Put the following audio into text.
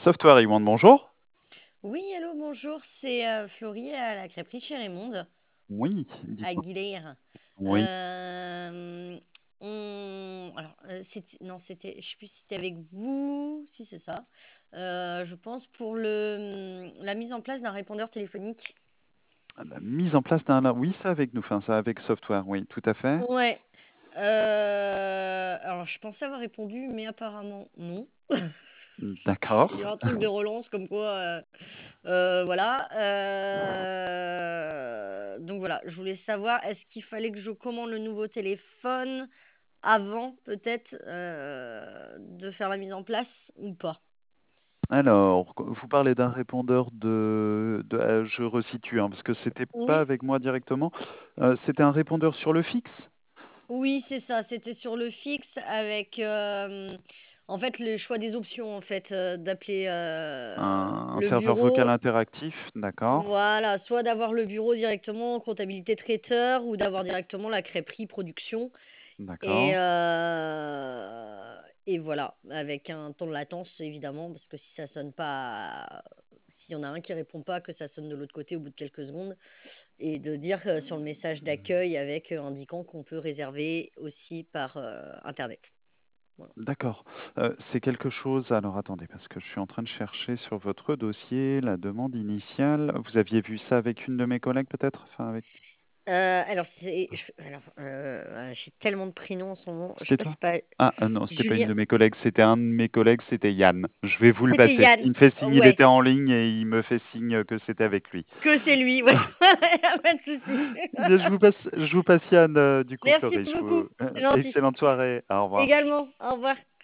Software One, bonjour. Oui, allô, bonjour, c'est Florie à la crêperie chez Raymond, Oui, à dites-moi. Guilherme. Oui, Euh, alors, non, c'était, je sais plus si c'était avec vous, si c'est ça. Je pense pour la mise en place d'un répondeur téléphonique. la mise en place d'un... Oui, ça avec nous, enfin, ça avec Software, oui, tout à fait. Ouais. Alors, je pensais avoir répondu, mais apparemment non. Il y a D'accord. un truc de relance comme quoi. Voilà. Donc voilà, je voulais savoir, est-ce qu'il fallait que je commande le nouveau téléphone avant, peut-être, de faire la mise en place ou pas? Alors, vous parlez d'un répondeur je resitue, hein, parce que c'était pas Oui, avec moi directement. C'était un répondeur sur le fixe, oui, c'est ça. C'était sur le fixe avec, en fait, le choix des options, en fait, d'appeler un le serveur vocal bureau. interactif, d'accord. Voilà, soit d'avoir le bureau directement, comptabilité traiteur, ou d'avoir directement la crêperie production. Et, D'accord. heu et voilà, avec un temps de latence évidemment, parce que si ça sonne pas, s'il y en a un qui répond pas, que ça sonne de l'autre côté au bout de quelques secondes, et de dire, sur le message d'accueil avec, indiquant qu'on peut réserver aussi par, internet. Voilà. D'accord. C'est quelque chose. Alors attendez, parce que je suis en train de chercher sur votre dossier la demande initiale. Vous aviez vu ça avec une de mes collègues peut-être? Enfin, avec... Alors j'ai tellement de prénoms en ce moment, je sais C'était pas si toi? c'est pas Ah, non, c'était pas une Julien? de mes collègues, c'était un de mes collègues, c'était Yann. Je vais vous le C'était passer. Yann, Il me fait signe, il ouais, était en ligne et il me fait signe que c'était avec lui. que c'est lui, ouais, y a pas de souci. Eh bien, je vous passe Yann, du coup, Merci Florie. beaucoup, c'est gentil. Excellente soirée. Au revoir. Également, au revoir.